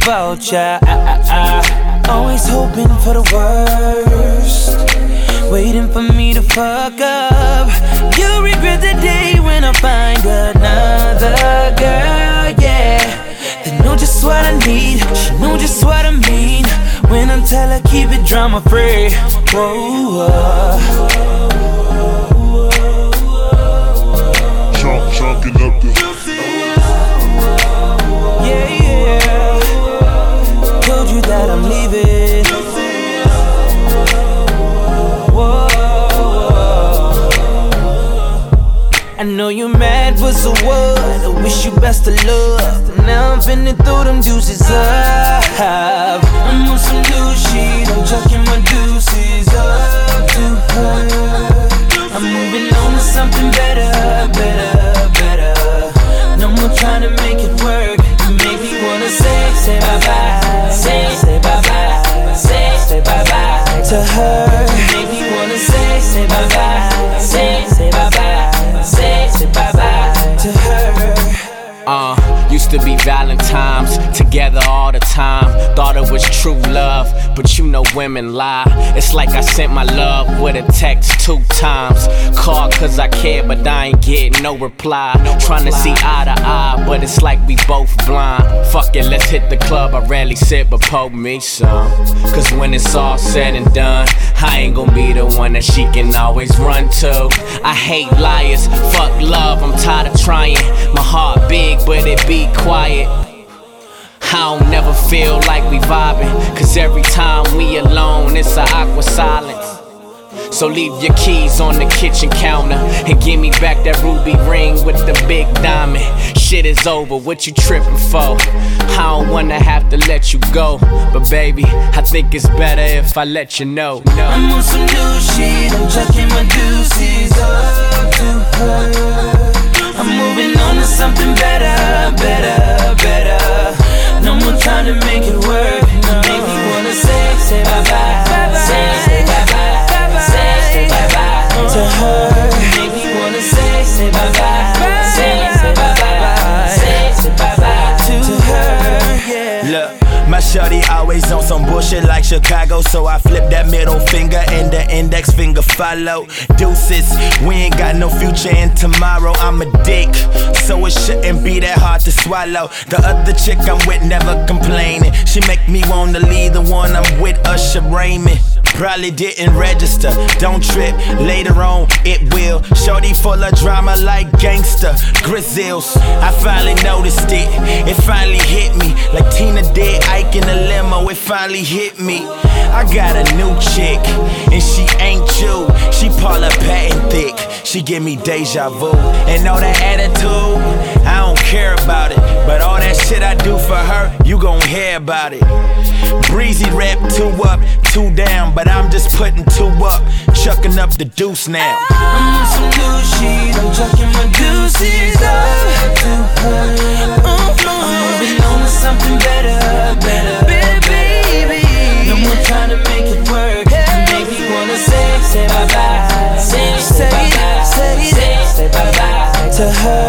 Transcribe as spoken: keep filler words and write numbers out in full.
vulture. I, I, I. Always hoping for the worst, waiting for me to fuck up. You regret the day when I find another girl, yeah. They know just what I need, she know just what I mean. When I tell her keep it drama free. Whoa, whoa. Chunk, chunking up the yeah, yeah. Told you that I'm leaving. Whoa. I know you mad, but so what? I wish you best of luck. Now I'm finna throw them deuces up. I'm on some new shit, I'm chucking my deuces up to her. I'm moving on to something better, better, better. No more trying to make it work. You make me wanna say, say bye-bye. Say, say bye-bye. Say, say bye-bye to her. You make me wanna say, say bye-bye. Say, say bye-bye. Say, say bye-bye to her. Uh, used to be Valentine's, together all the time. Thought it was true love, but you know women lie. It's like I sent my love with a text two times. Called cause I care, but I ain't get no reply. Tryna see eye to eye, but it's like we both blind. Fuck it, let's hit the club, I rarely sit, but pour me some. Cause when it's all said and done, I ain't gon' be the one that she can always run to. I hate liars, fuck love, I'm tired of trying. My heart big, but it be quiet. I don't never feel like we vibing, cause every time we alone, it's a awkward silence. So leave your keys on the kitchen counter and give me back that ruby ring with the big diamond. Shit is over, what you tripping for? I don't wanna have to let you go, but baby, I think it's better if I let you know. No. I'm on some new shit, I'm chucking my deuces up to her. I'm moving on to something better, better, better. No more trying to make it work. Make me wanna say, say bye-bye. Say, say bye-bye. Say, say bye-bye to her. Make me wanna say, say bye-bye. Say, say bye-bye. Say, say bye-bye to her, yeah. Look, my shawty always on some bullshit like Chicago, so I flip that middle finger and the index finger follow. Deuces, we ain't got no future in tomorrow. I'm a dick, so it shouldn't be that hard to swallow. The other chick I'm with never complaining. She make me wanna leave the one I'm with, Usher Raymond. Probably didn't register, don't trip, later on it will. Shorty full of drama like gangsta, Grizzles. I finally noticed it, it finally hit me. Like Tina did Ike in a limo, it finally hit me. I got a new chick, and she ain't you. She Paula Patton thick, she give me deja vu. And all that attitude, I don't care about it. But all that shit I do for her, you gon' hear about it. Breezy rap, two up, two down, but I'm just putting two up, chucking up the deuce now. I'm on some new shit, I'm chucking my deuces up to her. I'm moving on to something better, better, better, baby. No more trying to make it work. Make me wanna say, say bye-bye. Say, say bye-bye. Say, say bye-bye to her.